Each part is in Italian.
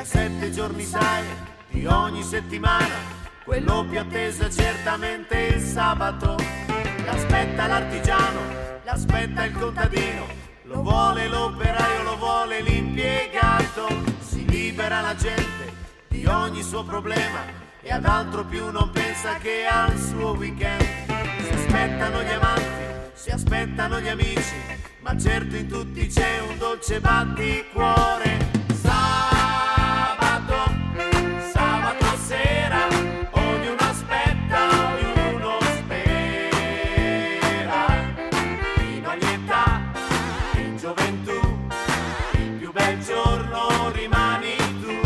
7 giorni sai di ogni settimana, quello più atteso è certamente il sabato. L'aspetta l'artigiano, l'aspetta il contadino, lo vuole l'operaio, lo vuole l'impiegato. Si libera la gente di ogni suo problema e ad altro più non pensa che al suo weekend. Si aspettano gli amanti, si aspettano gli amici, ma certo in tutti c'è un dolce batticuore. Sabato, sabato sera, ognuno aspetta, ognuno spera. In ogni età, in gioventù, il più bel giorno rimani tu.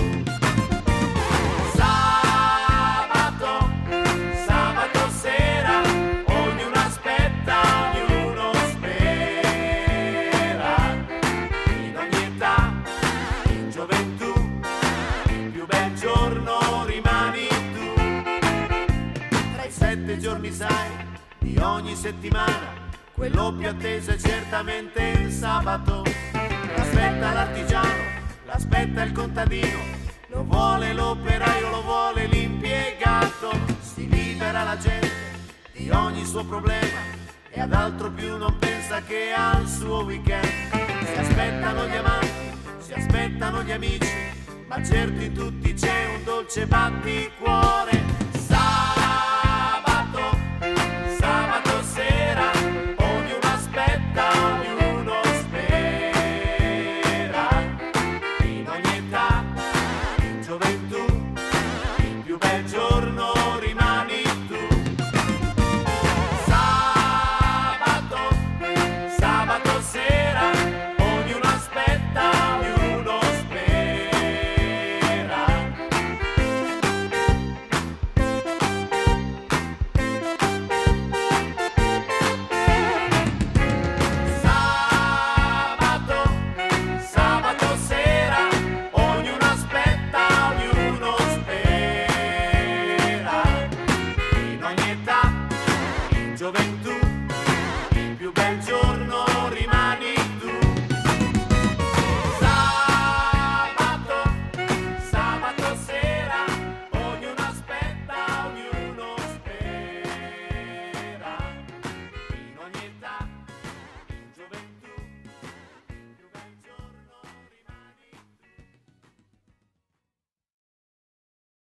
Sabato, sabato sera, ognuno aspetta, ognuno spera. In ogni età, in gioventù, il più bel giorno rimani tu. Tra i 7 giorni sai di ogni settimana, quello più atteso è certamente il sabato. L'aspetta l'artigiano, l'aspetta il contadino, lo vuole l'operaio, lo vuole l'impiegato. Si libera la gente di ogni suo problema e ad altro più non pensa che al suo weekend. Si aspettano gli amanti, si aspettano gli amici, ma certo in tutti c'è un dolce batticuore.